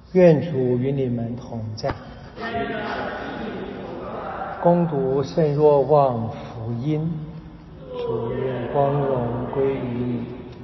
愿主与你们同在。恭读圣若望福音。主愿光荣归于你。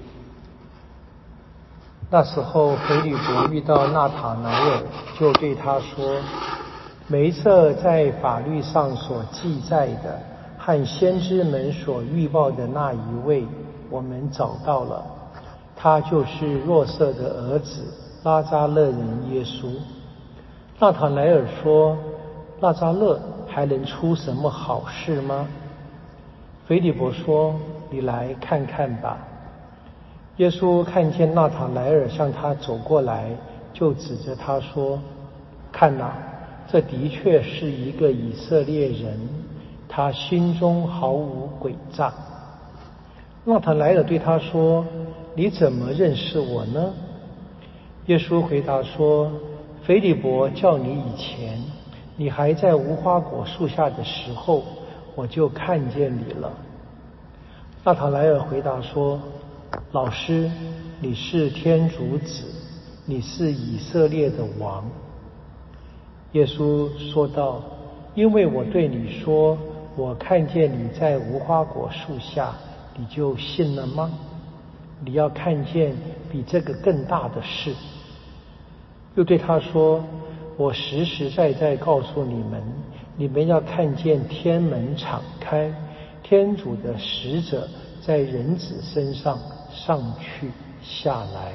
那时候，腓利伯遇到纳塔乃耳，就对他说：梅瑟在法律上所记载的和先知们所预报的那一位，我们找到了，他就是若瑟的儿子拉扎勒人耶稣。纳塔乃耳说：拉扎勒还能出什么好事吗？腓利伯说：你来看看吧。耶稣看见纳塔乃耳向他走过来，就指着他说：看哪，这的确是一个以色列人，他心中毫无诡诈。纳塔乃耳对他说：你怎么认识我呢？耶稣回答说：腓利伯叫你以前，你还在无花果树下的时候，我就看见你了。纳塔乃耳回答说：老师，你是天主子，你是以色列的王。耶稣说道：因为我对你说，我看见你在无花果树下，你就信了吗？你要看见比这个更大的事。又对他说：我实实在在告诉你们，你们要看见天门敞开，天主的使者在人子身上上去下来。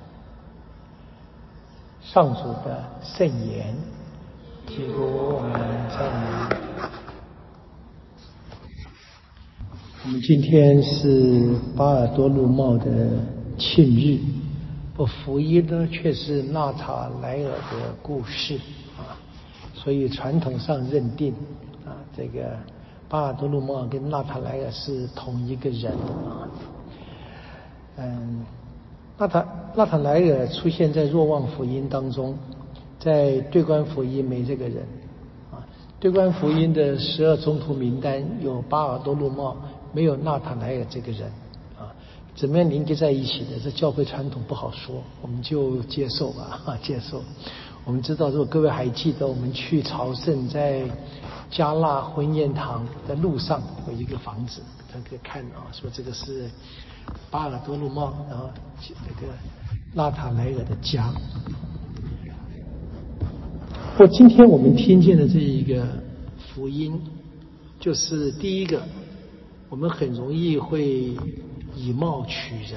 上主的圣言。基督，我们赞美。我们今天是巴尔多禄茂的庆日，福音呢却是纳塔乃耳的故事啊，所以传统上认定啊，这个巴尔多禄茂跟纳塔乃耳是同一个人啊。纳塔乃耳出现在若望福音当中，在对观福音没这个人啊。对观福音的12宗徒名单有巴尔多禄茂，没有纳塔乃耳这个人啊。怎么样连接在一起的？这教会传统不好说，我们就接受吧，接受。我们知道，如果各位还记得，我们去朝圣在加纳婚宴堂的路上有一个房子，大家可以看啊，说这个是巴尔多禄茂，然后那个纳塔乃耳的家。今天我们听见的这一个福音，就是第一个，我们很容易会以貌取人。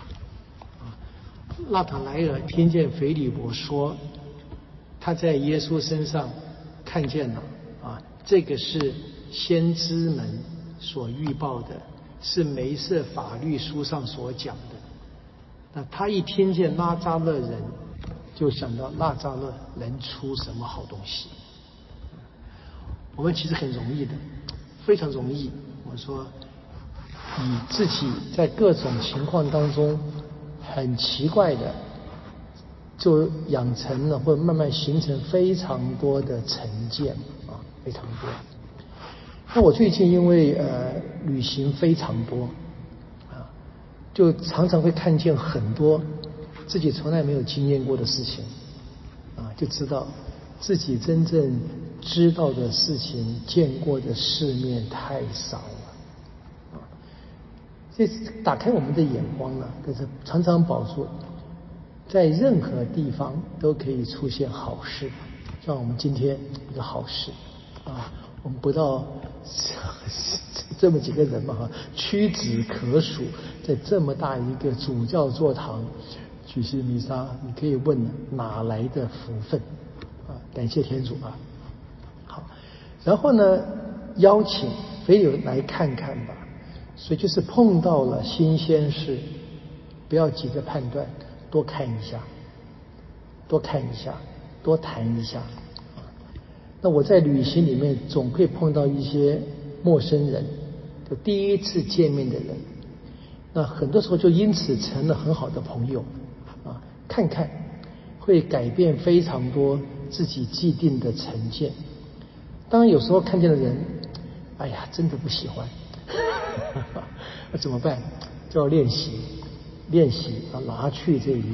纳塔乃耳听见腓利伯说，他在耶稣身上看见了这个是先知们所预报的，是梅瑟法律书上所讲的。那他一听见拉扎勒人，就想到拉扎勒能出什么好东西。我们其实很容易的，非常容易。我说，以自己在各种情况当中很奇怪的，就养成了或慢慢形成非常多的成见非常多。那我最近因为旅行非常多就常常会看见很多自己从来没有经验过的事情就知道自己真正知道的事情、见过的世面太少了这打开我们的眼光呢，就是常常保住，在任何地方都可以出现好事，像我们今天一个好事我们不到这么几个人嘛屈指可数，在这么大一个主教座堂举行弥撒，你可以问哪来的福分感谢天主好，然后呢，邀请腓利伯来看看吧。所以就是碰到了新鲜事，不要急着判断，多看一下，多看一下，多谈一下那我在旅行里面总会碰到一些陌生人，就第一次见面的人，那很多时候就因此成了很好的朋友看看会改变非常多自己既定的成见。当然有时候看见的人，哎呀，真的不喜欢那怎么办？就要练习拿去这一个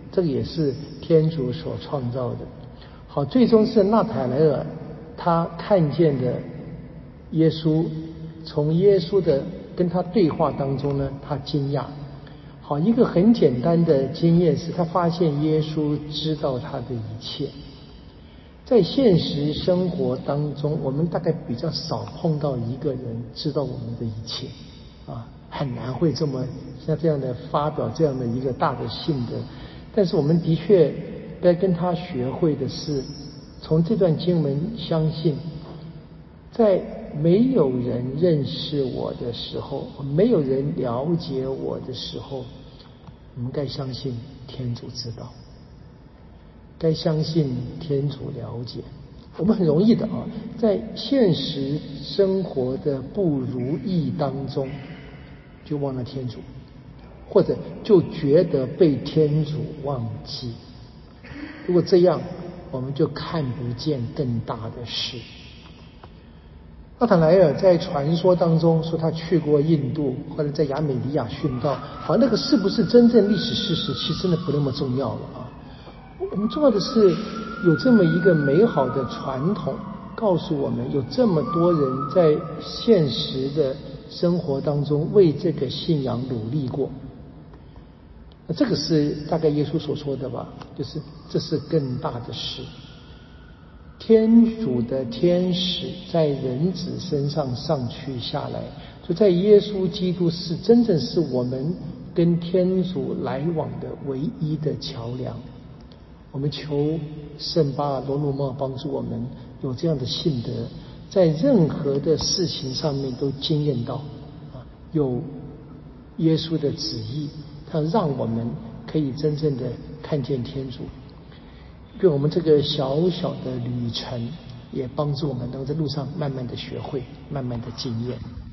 这个也是天主所创造的。好，最终是纳塔莱尔他看见的耶稣，从耶稣的跟他对话当中呢，他惊讶。好，一个很简单的经验是他发现耶稣知道他的一切。在现实生活当中，我们大概比较少碰到一个人知道我们的一切啊，很难会这么像这样的发表这样的一个大的信德。但是我们的确该跟他学会的是，从这段经文相信，在没有人认识我的时候，没有人了解我的时候，我们该相信天主知道，该相信天主了解。我们很容易的啊，在现实生活的不如意当中，就忘了天主，或者就觉得被天主忘记。如果这样，我们就看不见更大的事。纳塔莱尔在传说当中说他去过印度，或者在亚美尼亚殉道，好，那个是不是真正历史事实，其实真的不那么重要了啊。我们重要的是有这么一个美好的传统，告诉我们有这么多人在现实的生活当中为这个信仰努力过。那这个是大概耶稣所说的吧，就是这是更大的事。天主的天使在人子身上上去下来，就在耶稣基督是真正是我们跟天主来往的唯一的桥梁。我们求圣巴尔多禄默帮助我们有这样的信德，在任何的事情上面都经验到有耶稣的旨意，他让我们可以真正的看见天主。愿我们这个小小的旅程也帮助我们能在路上慢慢的学会，慢慢的经验。